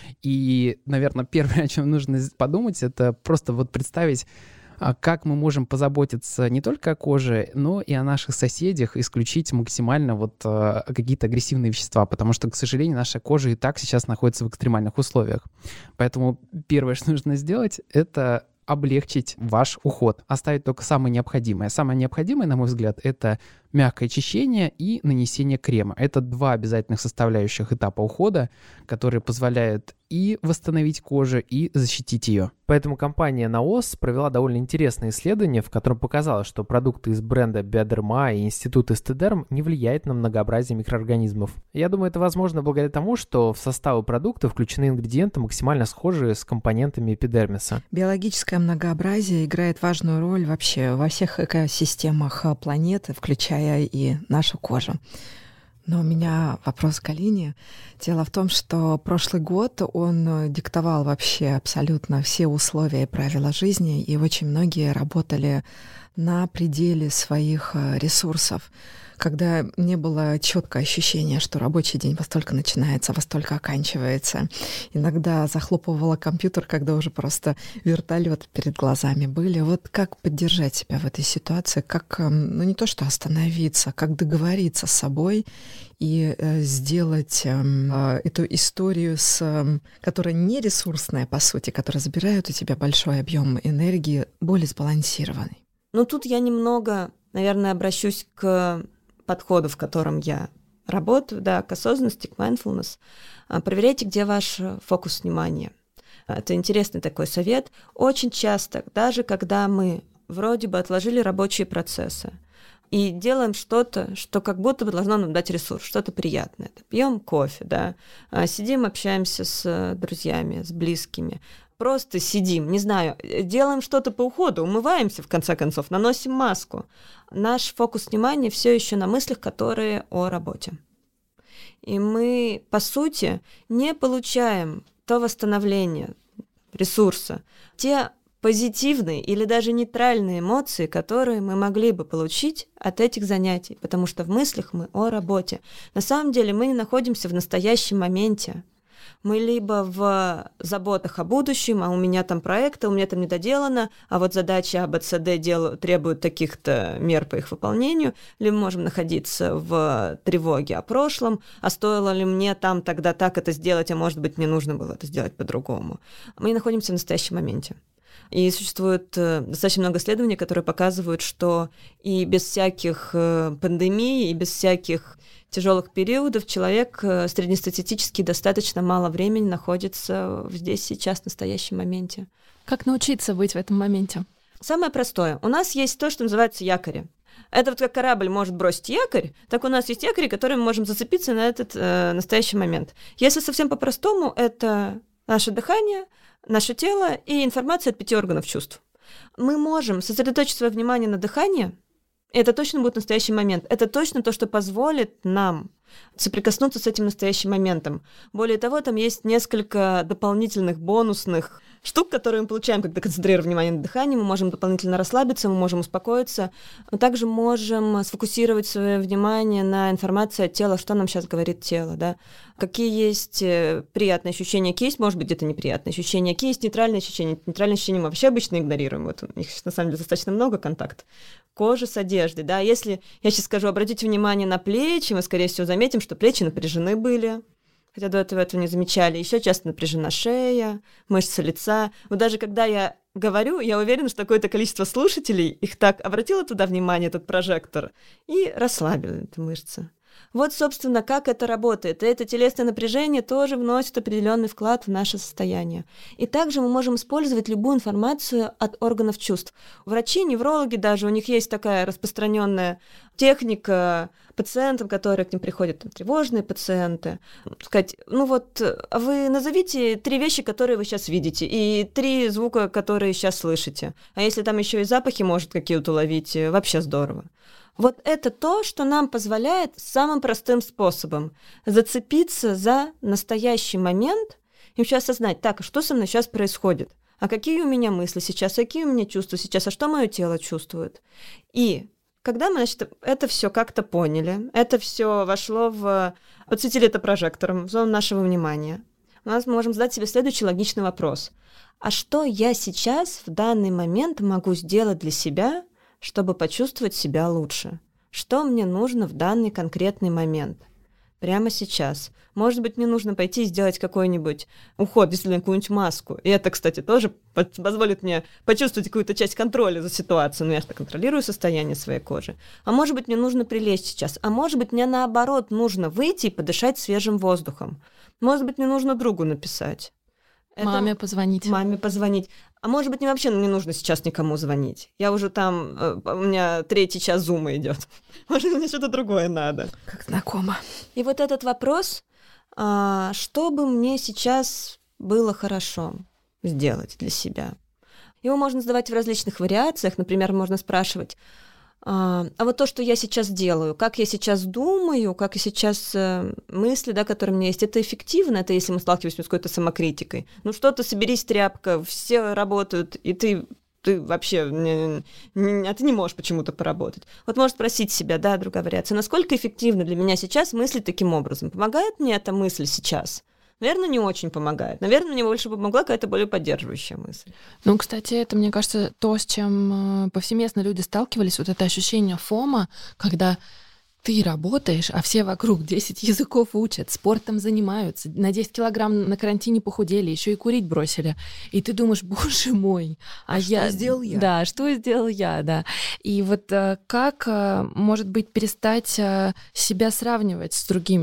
И, наверное, первое, о чем нужно подумать, это просто вот представить, как мы можем позаботиться не только о коже, но и о наших соседях, исключить максимально вот какие-то агрессивные вещества, потому что, к сожалению, наша кожа и так сейчас находится в экстремальных условиях. Поэтому первое, что нужно сделать, это облегчить ваш уход, оставить только самое необходимое. Самое необходимое, на мой взгляд, это мягкое очищение и нанесение крема. Это два обязательных составляющих этапа ухода, которые позволяют и восстановить кожу, и защитить ее. Поэтому компания наос провела довольно интересное исследование, в котором показала, что продукты из бренда Биодерма и Института Эстедерм не влияют на многообразие микроорганизмов. Я думаю, это возможно благодаря тому, что в составы продукта включены ингредиенты, максимально схожие с компонентами эпидермиса. Биологическое многообразие играет важную роль вообще во всех экосистемах планеты, включая и нашу кожу. Но у меня вопрос к Алине. Дело в том, что прошлый год он диктовал вообще абсолютно все условия и правила жизни, и очень многие работали на пределе своих ресурсов, когда не было четкого ощущения, что рабочий день во столько начинается, во столько оканчивается. Иногда захлопывала компьютер, когда уже просто вертолеты перед глазами были. Вот как поддержать себя в этой ситуации, как, ну не то что остановиться, как договориться с собой и э, сделать э, эту историю, с, которая не ресурсная, по сути, которая забирает у тебя большой объем энергии, более сбалансированной. Ну тут я немного, наверное, обращусь к подходу, в котором я работаю, да, к осознанности, к mindfulness. Проверяйте, где ваш фокус внимания. Это интересный такой совет. Очень часто, даже когда мы вроде бы отложили рабочие процессы, и делаем что-то, что как будто бы должно нам дать ресурс, что-то приятное. Пьем кофе, да, сидим, общаемся с друзьями, с близкими, просто сидим, не знаю, делаем что-то по уходу, умываемся, в конце концов, наносим маску. Наш фокус внимания все еще на мыслях, которые о работе. И мы, по сути, не получаем то восстановление ресурса, те позитивные или даже нейтральные эмоции, которые мы могли бы получить от этих занятий, потому что в мыслях мы о работе. На самом деле мы не находимся в настоящем моменте. Мы либо в заботах о будущем, а у меня там проекты, у меня там недоделано, а вот задачи А, Б, С, Д делают, требуют таких-то мер по их выполнению, либо мы можем находиться в тревоге о прошлом, а стоило ли мне там тогда так это сделать, а может быть, мне нужно было это сделать по-другому. Мы находимся в настоящем моменте. И существует достаточно много исследований, которые показывают, что и без всяких пандемий, и без всяких тяжелых периодов человек среднестатистически достаточно мало времени находится здесь, сейчас, в настоящем моменте. Как научиться быть в этом моменте? Самое простое. У нас есть то, что называется якори. Это вот как корабль может бросить якорь, так у нас есть якори, которые мы можем зацепиться на этот э, настоящий момент. Если совсем по-простому, это наше дыхание, наше тело и информация от пяти органов чувств. Мы можем сосредоточить свое внимание на дыхании, и это точно будет настоящий момент. Это точно то, что позволит нам соприкоснуться с этим настоящим моментом. Более того, там есть несколько дополнительных бонусных штук, которые мы получаем, когда концентрируем внимание на дыхании. Мы можем дополнительно расслабиться, мы можем успокоиться. Мы также можем сфокусировать свое внимание на информации от тела, что нам сейчас говорит тело, да? Какие есть приятные ощущения, какие есть, может быть, где-то неприятные ощущения, какие есть нейтральные ощущения. Нейтральные ощущения мы вообще обычно игнорируем. Вот их, на самом деле, достаточно много контактов. Кожа с одеждой, да? Если я сейчас скажу, обратите внимание на плечи, мы, скорее всего, заметим, что плечи напряжены были, хотя до этого этого не замечали. Еще часто напряжена шея, мышцы лица. Вот даже когда я говорю, я уверена, что какое-то количество слушателей их так обратило туда внимание, этот прожектор, и расслабили эти мышцы. Вот, собственно, как это работает. И это телесное напряжение тоже вносит определенный вклад в наше состояние. И также мы можем использовать любую информацию от органов чувств. Врачи, неврологи даже, у них есть такая распространенная техника пациентам, которые к ним приходят, там, тревожные пациенты, сказать, ну вот, вы назовите три вещи, которые вы сейчас видите, и три звука, которые сейчас слышите. А если там еще и запахи, может, какие-то уловить, вообще здорово. Вот это то, что нам позволяет самым простым способом зацепиться за настоящий момент и вообще осознать, так, а что со мной сейчас происходит? А какие у меня мысли сейчас, а какие у меня чувства сейчас, а что мое тело чувствует? И когда мы, значит, это все как-то поняли, это все вошло в... подсветили это прожектором, в зону нашего внимания, у нас мы можем задать себе следующий логичный вопрос. А что я сейчас в данный момент могу сделать для себя, чтобы почувствовать себя лучше? Что мне нужно в данный конкретный момент? Прямо сейчас. Может быть, мне нужно пойти и сделать какой-нибудь уход, действительно, какую-нибудь маску. И это, кстати, тоже позволит мне почувствовать какую-то часть контроля за ситуацию. Но я же контролирую состояние своей кожи. А может быть, мне нужно прилечь сейчас. А может быть, мне, наоборот, нужно выйти и подышать свежим воздухом. Может быть, мне нужно другу написать. Это... Маме позвонить. Маме позвонить. А может быть, мне вообще не нужно сейчас никому звонить. Я уже там, у меня третий час зума идет. Может, мне что-то другое надо. Как знакомо. И вот этот вопрос, что бы мне сейчас было хорошо сделать для себя? Его можно задавать в различных вариациях. Например, можно спрашивать, а вот то, что я сейчас делаю, как я сейчас думаю, как я сейчас э, мысли, да, которые у меня есть, это эффективно, это если мы сталкиваемся с какой-то самокритикой. Ну что-то, соберись, тряпка, все работают, и ты, ты вообще, не, не, а ты не можешь почему-то поработать. Вот можешь спросить себя, да, другая вариация, насколько эффективно для меня сейчас мыслить таким образом? Помогает мне эта мысль сейчас? Наверное, не очень помогает. Наверное, мне больше помогла какая-то более поддерживающая мысль. Ну, кстати, это, мне кажется, то, с чем повсеместно люди сталкивались, вот это ощущение фома, когда ты работаешь, а все вокруг десять языков учат, спортом занимаются, на десять килограмм на карантине похудели, еще и курить бросили. И ты думаешь, боже мой, а, а я... что сделал я? Да, что сделал я, да. И вот как, может быть, перестать себя сравнивать с другими?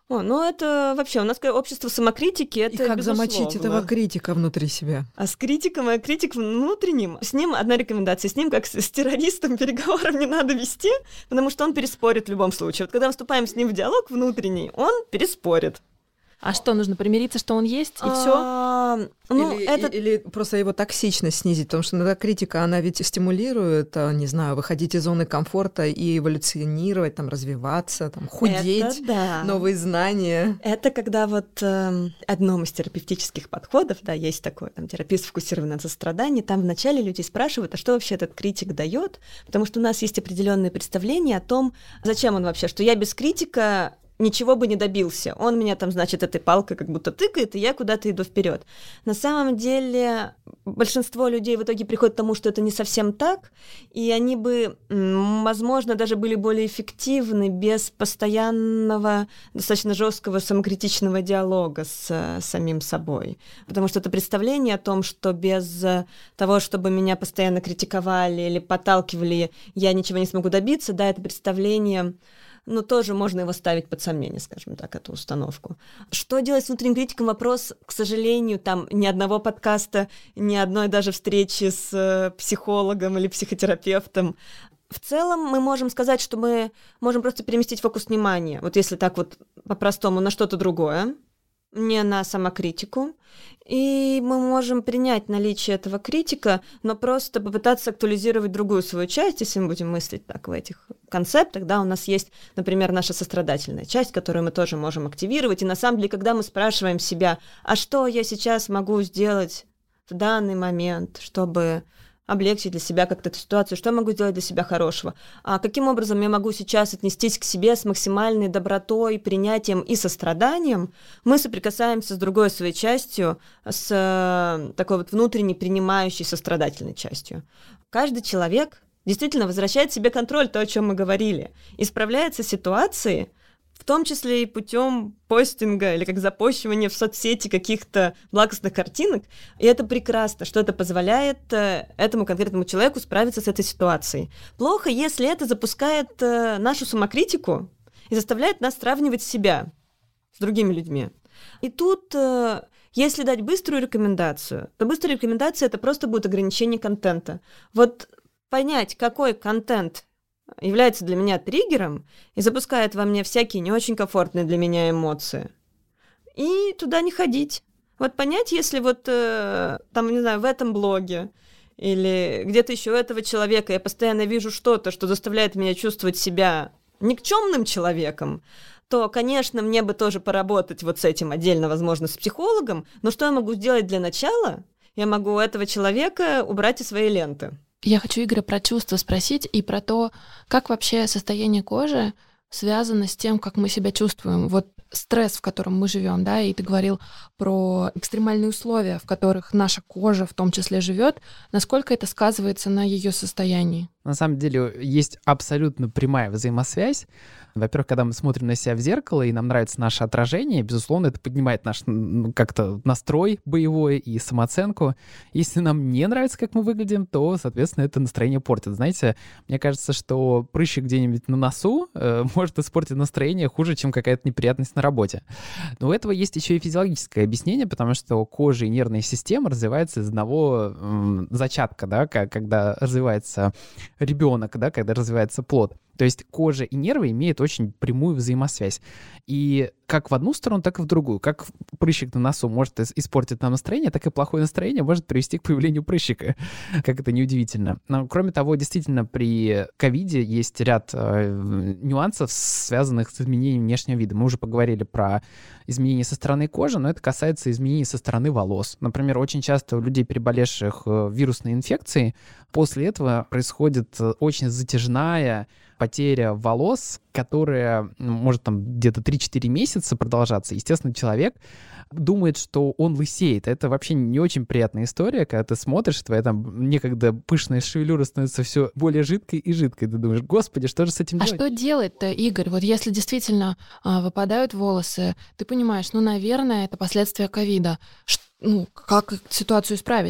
О, ну это вообще, у нас общество самокритики, это И как безусловно. замочить этого критика внутри себя? А с критиком, а критик внутренним, с ним одна рекомендация, с ним как с, с террористом переговоров не надо вести, потому что он переспорит в любом случае. Вот когда мы вступаем с ним в диалог внутренний, он переспорит. А что, нужно примириться, что он есть, и все? А, ну, или, это... или просто его токсичность снизить, потому что иногда критика, она ведь стимулирует, не знаю, выходить из зоны комфорта и эволюционировать, там, развиваться, там, худеть, да. новые знания. Это когда вот э, одном из терапевтических подходов, да, есть такой там, терапевт, сфокусированный на сострадании, там вначале люди спрашивают, а что вообще этот критик дает, потому что у нас есть определенные представления о том, зачем он вообще, что я без критика ничего бы не добился. Он меня там, значит, этой палкой как будто тыкает, и я куда-то иду вперед. На самом деле большинство людей в итоге приходит к тому, что это не совсем так, и они бы, возможно, даже были более эффективны без постоянного, достаточно жесткого самокритичного диалога с самим собой. Потому что это представление о том, что без того, чтобы меня постоянно критиковали или подталкивали, я ничего не смогу добиться, да, это представление... Ну, тоже можно его ставить под сомнение, скажем так, эту установку. Что делать с внутренним критиком? Вопрос, к сожалению, там ни одного подкаста, ни одной даже встречи с психологом или психотерапевтом. В целом мы можем сказать, что мы можем просто переместить фокус внимания, вот если так вот по-простому, на что-то другое, не на самокритику, и мы можем принять наличие этого критика, но просто попытаться актуализировать другую свою часть, если мы будем мыслить так в этих концептах, да, у нас есть, например, наша сострадательная часть, которую мы тоже можем активировать, и на самом деле, когда мы спрашиваем себя, а что я сейчас могу сделать в данный момент, чтобы облегчить для себя как-то эту ситуацию, что я могу сделать для себя хорошего, а каким образом я могу сейчас отнестись к себе с максимальной добротой, принятием и состраданием, мы соприкасаемся с другой своей частью, с такой вот внутренней принимающей сострадательной частью. Каждый человек действительно возвращает себе контроль, то, о чем мы говорили, и справляется с ситуацией, в том числе и путем постинга или как запощивания в соцсети каких-то благостных картинок. И это прекрасно, что это позволяет этому конкретному человеку справиться с этой ситуацией. Плохо, если это запускает нашу самокритику и заставляет нас сравнивать себя с другими людьми. И тут, если дать быструю рекомендацию, то быстрая рекомендация — это просто будет ограничение контента. Вот понять, какой контент является для меня триггером и запускает во мне всякие не очень комфортные для меня эмоции. И туда не ходить. Вот понять, если вот э, там, не знаю, в этом блоге или где-то еще у этого человека я постоянно вижу что-то, что заставляет меня чувствовать себя никчемным человеком, то, конечно, мне бы тоже поработать вот с этим отдельно, возможно, с психологом, но что я могу сделать для начала? Я могу этого человека убрать из своей ленты. Я хочу Игоря про чувства спросить и про то, как вообще состояние кожи связано с тем, как мы себя чувствуем. Вот стресс, в котором мы живем, да, и ты говорил про экстремальные условия, в которых наша кожа в том числе живет, насколько это сказывается на ее состоянии? На самом деле есть абсолютно прямая взаимосвязь. Во-первых, когда мы смотрим на себя в зеркало, и нам нравится наше отражение, безусловно, это поднимает наш ну, как-то настрой боевой и самооценку. Если нам не нравится, как мы выглядим, то, соответственно, это настроение портит. Знаете, мне кажется, что прыщик где-нибудь на носу э, может испортить настроение хуже, чем какая-то неприятность на работе. Но у этого есть еще и физиологическое объяснение, потому что кожа и нервная система развиваются из одного э, зачатка, да, когда развивается ребенок, да, когда развивается плод. То есть кожа и нервы имеют очень прямую взаимосвязь. И как в одну сторону, так и в другую. Как прыщик на носу может испортить нам настроение, так и плохое настроение может привести к появлению прыщика. Как это неудивительно. Но, кроме того, действительно, при ковиде есть ряд э, нюансов, связанных с изменением внешнего вида. Мы уже поговорили про изменения со стороны кожи, но это касается изменений со стороны волос. Например, очень часто у людей, переболевших вирусной инфекцией, после этого происходит очень затяжная потеря волос, которая может там где-то три-четыре месяца продолжаться. Естественно, человек думает, что он лысеет. Это вообще не очень приятная история, когда ты смотришь, твоя там некогда пышная шевелюра становится все более жидкой и жидкой. Ты думаешь, господи, что же с этим а делать? А что делать-то, Игорь? Вот если действительно а, выпадают волосы, ты понимаешь, ну, наверное, это последствия ковида. Ш- ну, как ситуацию исправить?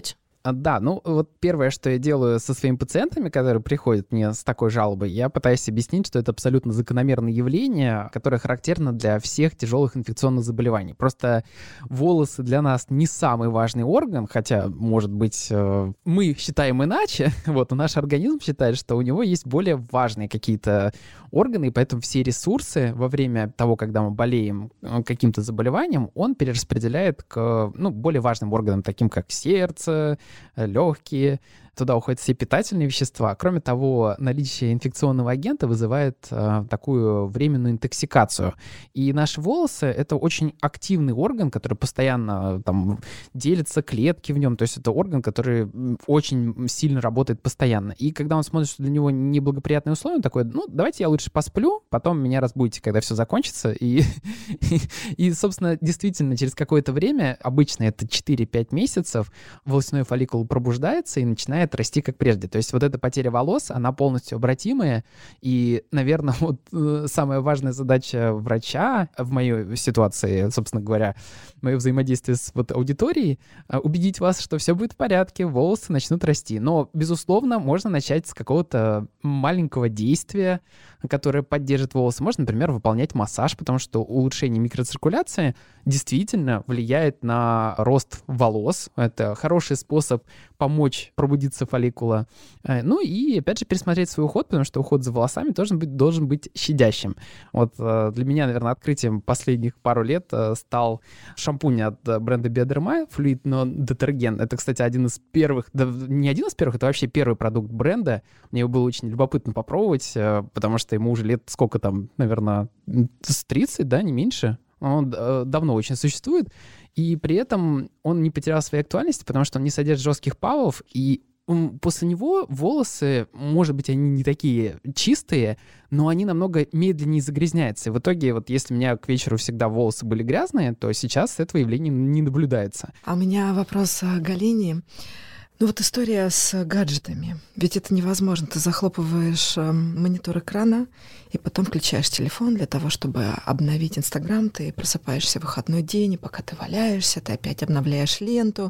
Да, ну вот первое, что я делаю со своими пациентами, которые приходят мне с такой жалобой, я пытаюсь объяснить, что это абсолютно закономерное явление, которое характерно для всех тяжелых инфекционных заболеваний. Просто волосы для нас не самый важный орган, хотя, может быть, мы считаем иначе, вот, но наш организм считает, что у него есть более важные какие-то органы, и поэтому все ресурсы во время того, когда мы болеем каким-то заболеванием, он перераспределяет к, ну, более важным органам, таким как сердце, легкие. Туда уходят все питательные вещества. Кроме того, наличие инфекционного агента вызывает э, такую временную интоксикацию. И наши волосы — это очень активный орган, который постоянно там делится, клетки в нем. То есть это орган, который очень сильно работает постоянно. И когда он смотрит, что для него неблагоприятные условия, он такой: ну, давайте я лучше посплю, потом меня разбудите, когда все закончится. И, и, и, собственно, действительно, через какое-то время, обычно это четыре-пять месяцев, волосяной фолликул пробуждается и начинает расти как прежде. То есть вот эта потеря волос, она полностью обратимая, и, наверное, вот самая важная задача врача в моей ситуации, собственно говоря, мое взаимодействие с вот аудиторией, убедить вас, что все будет в порядке, волосы начнут расти. Но, безусловно, можно начать с какого-то маленького действия, которое поддержит волосы. Можно, например, выполнять массаж, потому что улучшение микроциркуляции действительно влияет на рост волос. Это хороший способ помочь пробудиться фолликула. Ну и, опять же, пересмотреть свой уход, потому что уход за волосами должен быть, должен быть щадящим. Вот для меня, наверное, открытием последних пару лет стал шампунь от бренда Bioderma, Fluid Non-Detergent. Это, кстати, один из первых, да не один из первых, это вообще первый продукт бренда. Мне его было очень любопытно попробовать, потому что ему уже лет сколько там, наверное, с тридцать, да, не меньше. Он давно очень существует, и при этом он не потерял своей актуальности, потому что он не содержит жестких палов, и после него волосы, может быть, они не такие чистые, но они намного медленнее загрязняются. И в итоге, вот если у меня к вечеру всегда волосы были грязные, то сейчас этого явления не наблюдается. А у меня вопрос к Галине. Ну вот история с гаджетами. Ведь это невозможно. Ты захлопываешь э, монитор экрана и потом включаешь телефон для того, чтобы обновить Инстаграм. Ты просыпаешься в выходной день, и пока ты валяешься, ты опять обновляешь ленту.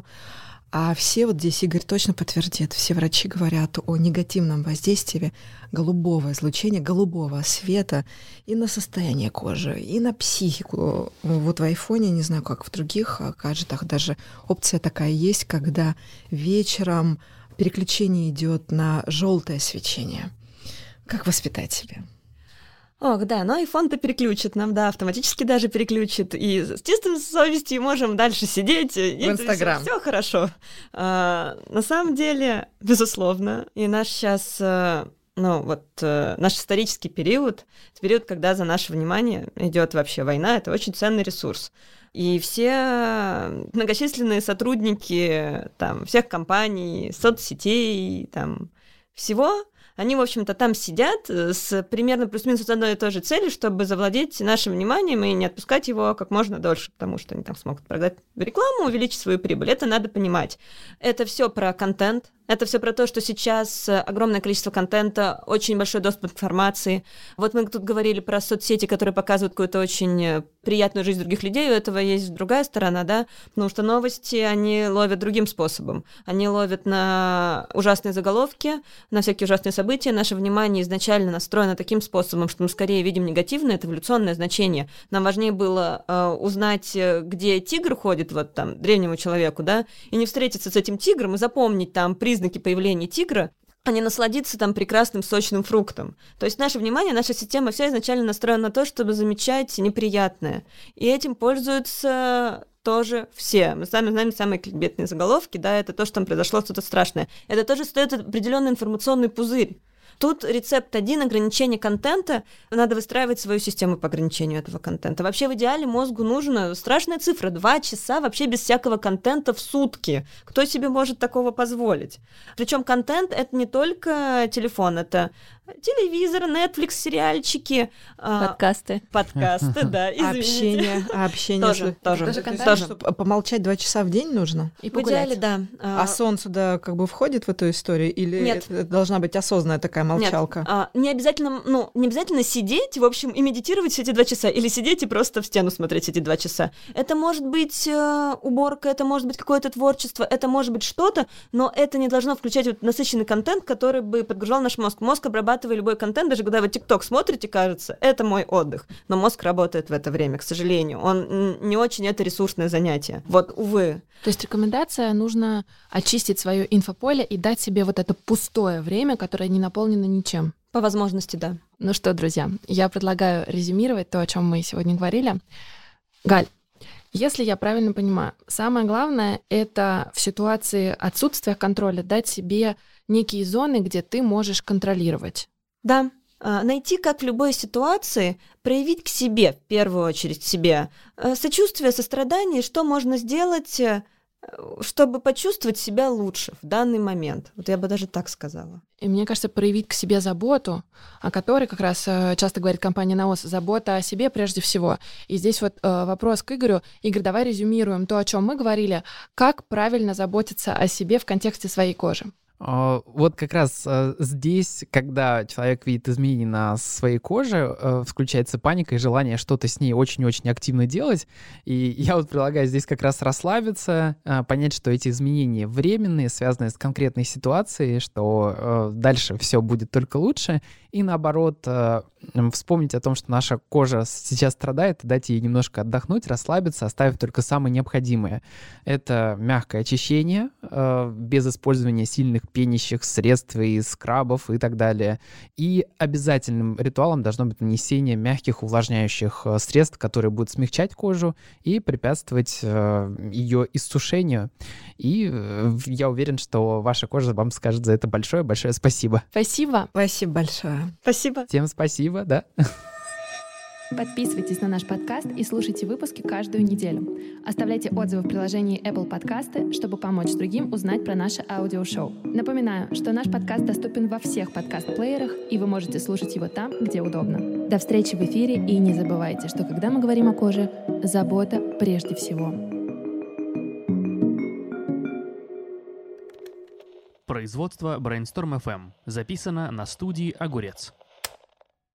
А все, вот здесь Игорь точно подтвердит, все врачи говорят о негативном воздействии голубого излучения, голубого света и на состояние кожи, и на психику. Вот в айфоне, не знаю, как в других гаджетах, даже опция такая есть, когда вечером переключение идет на желтое свечение. Как воспитать себя? Ох, да, но iPhone-то переключит нам, да, автоматически даже переключит, и с чистой совестью можем дальше сидеть. В Инстаграм. Все хорошо. А, на самом деле, безусловно, и наш сейчас, ну вот, наш исторический период, период, когда за наше внимание идет вообще война, это очень ценный ресурс. И все многочисленные сотрудники там, всех компаний, соцсетей, там, всего... Они, в общем-то, там сидят с примерно плюс-минус с одной и той же целью, чтобы завладеть нашим вниманием и не отпускать его как можно дольше, потому что они там смогут продать рекламу, увеличить свою прибыль. Это надо понимать. Это все про контент. Это все про то, что сейчас огромное количество контента, очень большой доступ к информации. Вот мы тут говорили про соцсети, которые показывают какую-то очень приятную жизнь других людей. У этого есть другая сторона, да, потому что новости, они ловят другим способом. Они ловят на ужасные заголовки, на всякие ужасные события. Наше внимание изначально настроено таким способом, что мы скорее видим негативное, это эволюционное значение. Нам важнее было э, узнать, где тигр ходит, вот там, древнему человеку, да, и не встретиться с этим тигром и запомнить там признаки появления тигра, а не насладиться там прекрасным сочным фруктом. То есть наше внимание, наша система вся изначально настроена на то, чтобы замечать неприятное. И этим пользуются тоже все. Мы сами знаем самые кликбетные заголовки, да, это то, что там произошло что-то страшное. Это тоже стоит определенный информационный пузырь. Тут рецепт один — ограничение контента. Надо выстраивать свою систему по ограничению этого контента. Вообще в идеале мозгу нужна страшная цифра — два часа вообще без всякого контента в сутки. Кто себе может такого позволить? Причем контент — это не только телефон, это Телевизор, Netflix, сериальчики. Подкасты. Подкасты, да, извините. Общение, общение. Тоже, тоже. Тоже контент? Тоже. Чтобы помолчать два часа в день нужно? И В идеале, погулять. да. А сон сюда как бы входит в эту историю? Или Нет. это должна быть осознанная такая молчалка? Нет, а, не обязательно, ну, не обязательно сидеть, в общем, и медитировать все эти два часа, или сидеть и просто в стену смотреть эти два часа. Это может быть э, уборка, это может быть какое-то творчество, это может быть что-то, но это не должно включать вот насыщенный контент, который бы подгружал наш мозг. Мозг, обрабатывая любой контент, даже когда вы ТикТок смотрите, кажется, это мой отдых. Но мозг работает в это время, к сожалению. Он н- не очень это ресурсное занятие. Вот, увы. То есть рекомендация: нужно очистить свое инфополе и дать себе вот это пустое время, которое не наполнено ничем. По возможности, да. Ну что, друзья, я предлагаю резюмировать то, о чем мы сегодня говорили. Галь, если я правильно понимаю, самое главное — это в ситуации отсутствия контроля дать себе некие зоны, где ты можешь контролировать. Да. А, найти, как в любой ситуации, проявить к себе, в первую очередь себе, э, сочувствие, сострадание, что можно сделать, э, чтобы почувствовать себя лучше в данный момент. Вот я бы даже так сказала. И мне кажется, проявить к себе заботу, о которой как раз э, часто говорит компания «Наос», забота о себе прежде всего. И здесь вот э, вопрос к Игорю. Игорь, давай резюмируем то, о чем мы говорили. Как правильно заботиться о себе в контексте своей кожи? А, Вот как раз а, здесь, когда человек видит изменения на своей коже, а, включается паника и желание что-то с ней очень-очень активно делать. И я вот предлагаю здесь как раз расслабиться, а, понять, что эти изменения временные, связанные с конкретной ситуацией, что а, дальше все будет только лучше. И наоборот, а, м, вспомнить о том, что наша кожа сейчас страдает, дать ей немножко отдохнуть, расслабиться, оставив только самое необходимое. Это мягкое очищение, а, без использования сильных пенящих средств и скрабов и так далее. И обязательным ритуалом должно быть нанесение мягких увлажняющих э, средств, которые будут смягчать кожу и препятствовать э, ее иссушению. И э, я уверен, что ваша кожа вам скажет за это большое-большое спасибо. Спасибо. Спасибо большое. Спасибо. Всем спасибо, да. Подписывайтесь на наш подкаст и слушайте выпуски каждую неделю. Оставляйте отзывы в приложении Apple Подкасты, чтобы помочь другим узнать про наше аудиошоу. Напоминаю, что наш подкаст доступен во всех подкаст-плеерах, и вы можете слушать его там, где удобно. До встречи в эфире, и не забывайте, что когда мы говорим о коже, забота прежде всего. Производство Brainstorm эф эм. Записано на студии «Огурец».